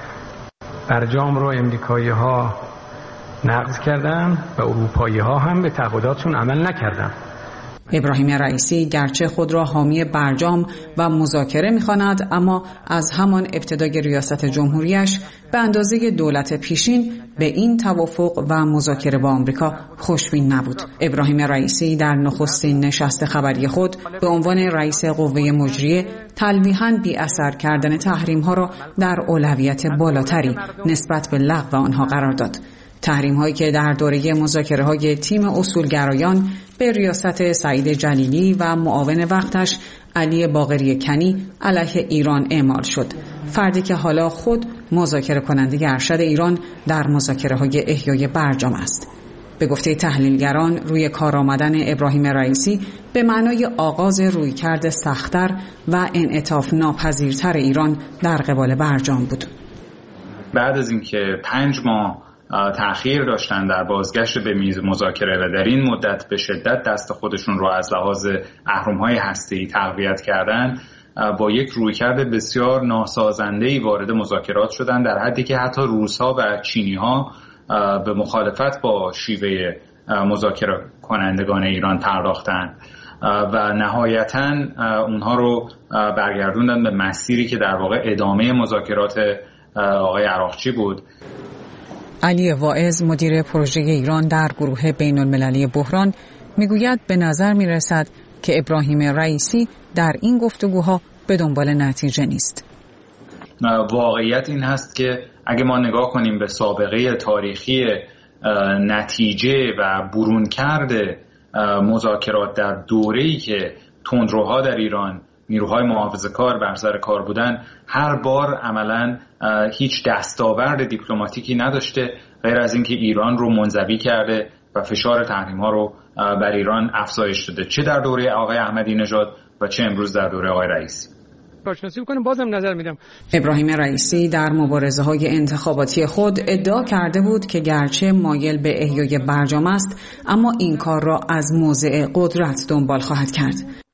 برجام رو امریکایی‌ها نقض کردن و اروپایی‌ها هم به تعهداتشون عمل نکردن. ابراهیم رئیسی گرچه خود را حامی برجام و مذاکره می‌خواند، اما از همان ابتدای ریاست جمهوریش به اندازه دولت پیشین به این توافق و مذاکره با آمریکا خوشبین نبود. ابراهیم رئیسی در نخستین نشست خبری خود به عنوان رئیس قوه مجریه تلویحاً بی اثر کردن تحریم‌ها را در اولویت بالاتری نسبت به لغو آنها قرار داد. تحریم هایی که در دوره مذاکره های تیم اصولگرایان به ریاست سعید جلیلی و معاون وقتش علی باقری کنی علیه ایران اعمال شد. فردی که حالا خود مذاکره کننده ارشد ایران در مذاکره های احیای برجام است. به گفته تحلیلگران روی کار آمدن ابراهیم رئیسی به معنای آغاز رویکرد سخت‌تر و انعطاف ناپذیرتر ایران در قبال برجام بود. بعد از اینکه پنج ماه تأخیر داشتن در بازگشت به میز مذاکره و در این مدت به شدت دست خودشون رو از لحاظ اهرم‌های هسته‌ای تقویت کردن، با یک رویکرد بسیار ناسازنده‌ای وارد مذاکرات شدن، در حدی که حتی روس‌ها و چینی‌ها به مخالفت با شیوه مذاکره کنندگان ایران پرداختند و نهایتاً اونها رو برگردوندن به مسیری که در واقع ادامه مذاکرات آقای عراقچی بود. علی واعظ مدیر پروژه ایران در گروه بین المللی بحران میگوید به نظر میرسد که ابراهیم رئیسی در این گفتگوها به دنبال نتیجه نیست. واقعیت این هست که اگه ما نگاه کنیم به سابقه تاریخی نتیجه و برون کرده مذاکرات در دوره‌ای که تندروها در ایران نیروهای محافظه‌کار بر سر کار بودن، هر بار عملاً هیچ دستاورد دیپلماتیکی نداشته غیر از اینکه ایران رو منزوی کرده و فشار تحریم‌ها رو بر ایران افزایش داده، چه در دوره آقای احمدی نژاد و چه امروز در دوره آقای رئیسی. باشناسی بکنم بازم نظر میدم. ابراهیم رئیسی در مبارزه‌های انتخاباتی خود ادعا کرده بود که گرچه مایل به احیای برجام است، اما این کار را از موضع قدرت دنبال خواهد کرد.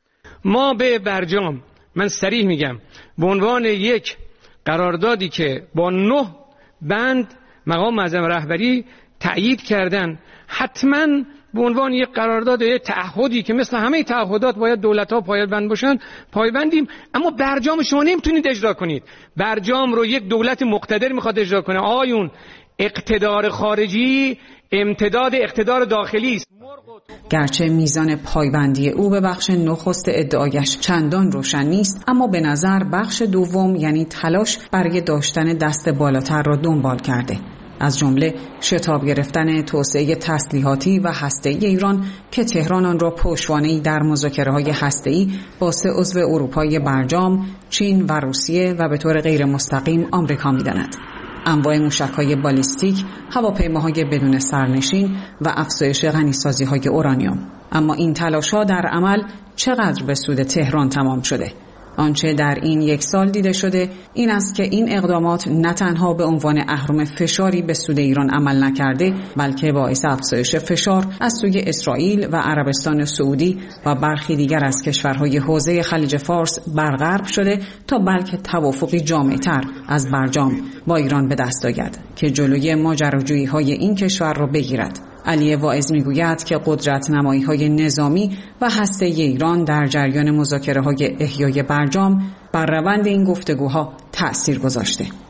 ما به برجام، من صریح میگم، به عنوان یک قراردادی که با نه بند مقام معظم رهبری تأیید کردن، حتما به عنوان یک قرارداد، یک تعهدی که مثل همه تعهدات باید دولت‌ها پایبند باشن، پایبندیم. اما برجام شما نمیتونید اجرا کنید. برجام رو یک دولت مقتدر میخواد اجرا کنه. آیون اقتدار خارجی امتداد اقتدار داخلی است. گرچه میزان پایبندی او به بخش نخست ادعایش چندان روشن نیست، اما به نظر بخش دوم، یعنی تلاش برای داشتن دست بالاتر را دنبال کرده. از جمله شتاب گرفتن توسعه تسلیحاتی و هسته‌ای ایران که تهران آن را پشتوانه‌ای در مذاکره‌های هسته‌ای با سه عضو اروپایی برجام، چین و روسیه و به طور غیر مستقیم آمریکا می‌داند. انواع موشک‌های بالیستیک، هواپیماهای بدون سرنشین و افزایش غنیسازی‌های اورانیوم. اما این تلاش‌ها در عمل چقدر به سود تهران تمام شده؟ آنچه در این یک سال دیده شده این است که این اقدامات نه تنها به عنوان اهرم فشاری به سود ایران عمل نکرده، بلکه باعث افزایش فشار از سوی اسرائیل و عربستان سعودی و برخی دیگر از کشورهای حوزه خلیج فارس بر غرب شده تا بلکه توافقی جامع‌تر از برجام با ایران به دست آید که جلوی ماجراجویی‌های این کشور را بگیرد. علی واعظ میگوید که قدرت نمایی‌های نظامی و هسته‌ای ایران در جریان مذاکره‌های احیای برجام بر روند این گفتگوها تأثیر گذاشته.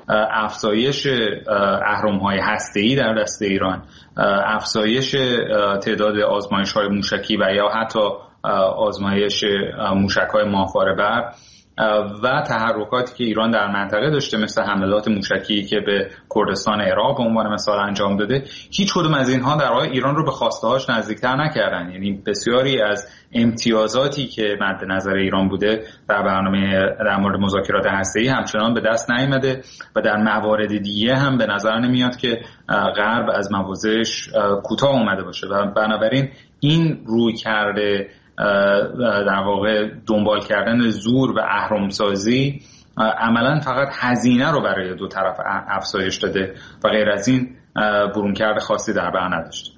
افزایش اهرم‌های هسته‌ای در دست ایران، افزایش تعداد آزمایش‌های موشکی و یا حتی آزمایش موشک‌های ماهواره بر و تحرکاتی که ایران در منطقه داشته مثل حملات موشکی که به کردستان عراق به عنوان مثال انجام داده، هیچ کدوم از اینها در واقع ایران رو به خواسته‌هاش نزدیکتر نکردن. یعنی بسیاری از امتیازاتی که مد نظر ایران بوده در برنامه در مورد مذاکرات هسته‌ای همچنان به دست نیامده و در موارد دیگه هم به نظر نمیاد که غرب از مواضعش کوتاه اومده باشه و بنابراین این روی کرده در واقع دنبال کردن زور و اهرم‌سازی عملاً فقط هزینه رو برای دو طرف افزایش داده و غیر از این برونکرد خاصی در بر نداشته.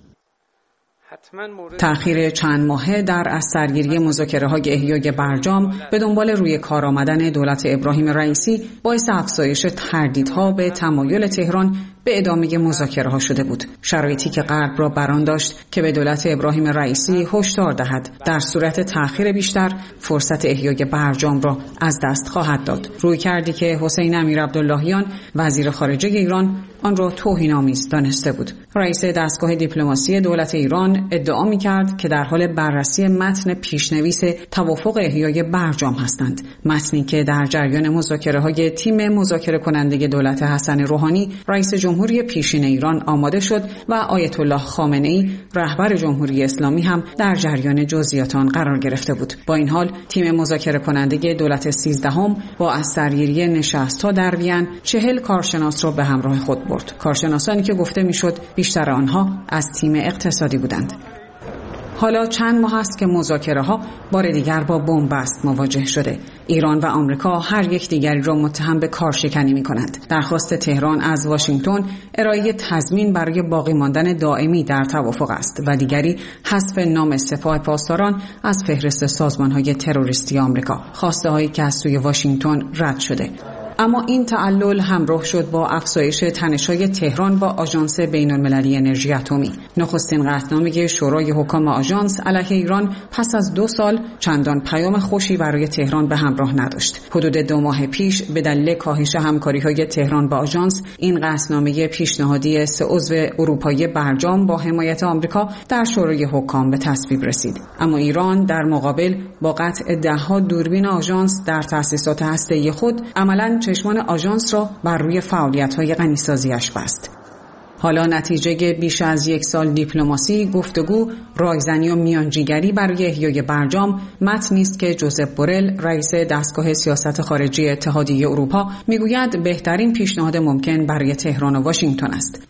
تأخیر چند ماهه در از سرگیری مذاکره‌های احیای برجام به دنبال روی کار آمدن دولت ابراهیم رئیسی باعث افزایش تردیدها به تمایل تهران به ادامه مذاکره‌ها شده بود. شرایطی که غرب را بران داشت که به دولت ابراهیم رئیسی هشدار دهد در صورت تأخیر بیشتر فرصت احیای برجام را از دست خواهد داد. روی کردی که حسین امیرعبداللهیان وزیر خارجه ایران آن را توهین‌آمیز دانسته بود. رئیس دستگاه دیپلماسی دولت ایران ادعا می‌کرد که در حال بررسی متن پیشنویس توافق احیای برجام هستند. متنی که در جریان مذاکره‌های تیم مذاکره کننده دولت حسن روحانی رئیس جمهوری پیشین ایران آماده شد و آیت الله خامنه‌ای رهبر جمهوری اسلامی هم در جریان جزئیات آن قرار گرفته بود. با این حال تیم مذاکره کننده دولت سیزدهم با از سرگیری نشست‌ها در وین چهل کارشناس را به همراه خود برد. کارشناسانی که گفته میشد بیشتر آنها از تیم اقتصادی بودند. حالا چند ماه است که مذاکره‌ها بار دیگر با بنبست مواجه شده. ایران و آمریکا هر یک دیگری را متهم به کارشکنی می‌کنند. درخواست تهران از واشنگتن ارائه تضمین برای باقی ماندن دائمی در توافق است و دیگری حذف نام سپاه پاسداران از فهرست سازمان‌های تروریستی آمریکا، خواسته‌هایی که از سوی واشنگتن رد شده. اما این تعلل همراه شد با افزایش تنش‌های تهران با آژانس بین‌المللی انرژی اتمی. نخستین قطعنامه شورای حکام آژانس علیه ایران پس از دو سال چندان پیام خوشی برای تهران به همراه نداشت. حدود دو ماه پیش به دلیل کاهش همکاری‌های تهران با آژانس، این قطعنامه پیشنهادی سه عضو اروپایی برجام با حمایت آمریکا در شورای حکام به تصویب رسید. اما ایران در مقابل با قطع ده‌ها دوربین آژانس در تأسیسات هسته‌ای خود عملاً چشمان آژانس را بر روی فعالیت‌های غنی‌سازی‌اش بست. حالا نتیجه بیش از یک سال دیپلماسی، گفتگو، رایزنی و میانجیگری برای احیای برجام متنی است که جوزف بورل، رئیس دستگاه سیاست خارجی اتحادیه اروپا، میگوید بهترین پیشنهاد ممکن برای تهران و واشنگتن است.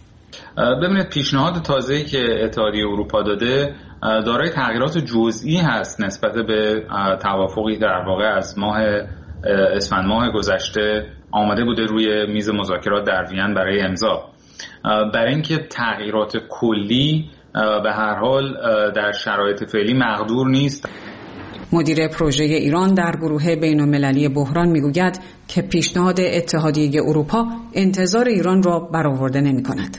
ببینید پیشنهاد تازه‌ای که اتحادیه اروپا داده دارای تغییرات جزئی هست نسبت به توافقی در واقع از ماه اسفند ماه گذشته آماده بوده روی میز مذاکرات در وین برای امضا. برای اینکه تغییرات کلی به هر حال در شرایط فعلی مقدور نیست. مدیر پروژه ایران در گروه بین‌المللی بحران میگوید که پیشنهاد اتحادیه اروپا انتظار ایران را برآورده نمی‌کند.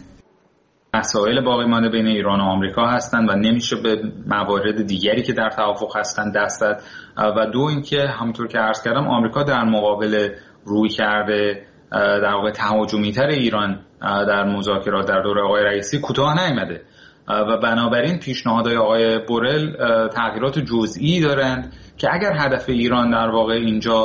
مسائل باقی مانده بین ایران و آمریکا هستند و نمیشه به موارد دیگری که در توافق هستند دست زد. و دو اینکه همونطور که عرض کردم آمریکا در مقابل روی کرده در واقع تهاجمی‌تر ایران در مذاکرات در دوره آقای رئیسی کوتاه نیامده و بنابراین پیشنهادهای آقای بورل تغییرات جزئی دارند که اگر هدف ایران در واقع اینجا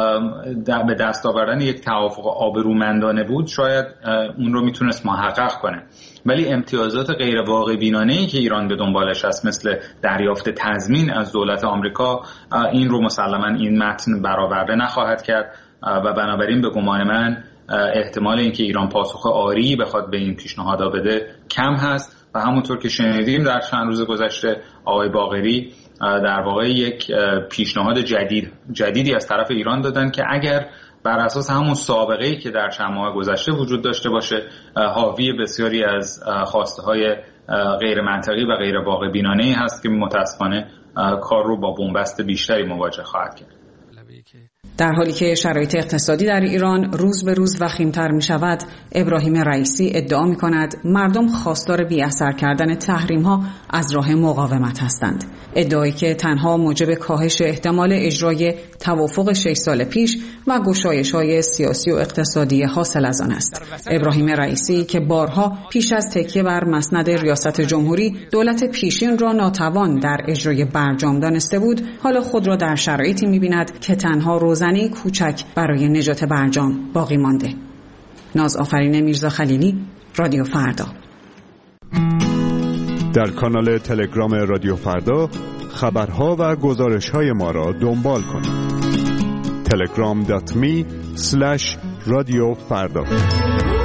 به دست آوردن یک توافق آبرومندانه بود شاید اون رو میتونست محقق کنه، ولی امتیازات غیر واقع بینانه‌ای که ایران به دنبالش هست مثل دریافت تضمین از دولت آمریکا این رو مسلماً این متن برآورده نخواهد کرد و بنابراین به گمان من احتمال اینکه ایران پاسخ آری بخواد به این پیشنهادها بده کم هست و همونطور که شنیدیم در چند روز گذشته آقای باقری در واقع یک پیشنهاد جدید جدیدی از طرف ایران دادن که اگر بر اساس همون سابقه‌ای که در چند ماه گذشته وجود داشته باشه حاوی بسیاری از خواسته‌های غیر منطقی و غیر واقع بینانه‌ای هست که متأسفانه کار رو با بنبست بیشتری مواجه خواهد کرد. در حالی که شرایط اقتصادی در ایران روز به روز وخیم‌تر می‌شود، ابراهیم رئیسی ادعا می‌کند مردم خواستار بی‌اثر کردن تحریم‌ها از راه مقاومت هستند. ادعایی که تنها موجب کاهش احتمال اجرای توافق شش سال پیش و گشایش‌های سیاسی و اقتصادی حاصل از آن است. ابراهیم رئیسی که بارها پیش از تکیه بر مسند ریاست جمهوری دولت پیشین را ناتوان در اجرای برجام دانسته بود، حالا خود را در شرایطی می‌بیند که تنها روزنه کوچک برای نجات برجام باقی مانده. ناز آفرین میرزا خلیلی، رادیو فردا. در کانال تلگرام رادیو فردا خبرها و گزارش‌های ما را دنبال کنید. تلگرام دات می اسلش رادیو فردا.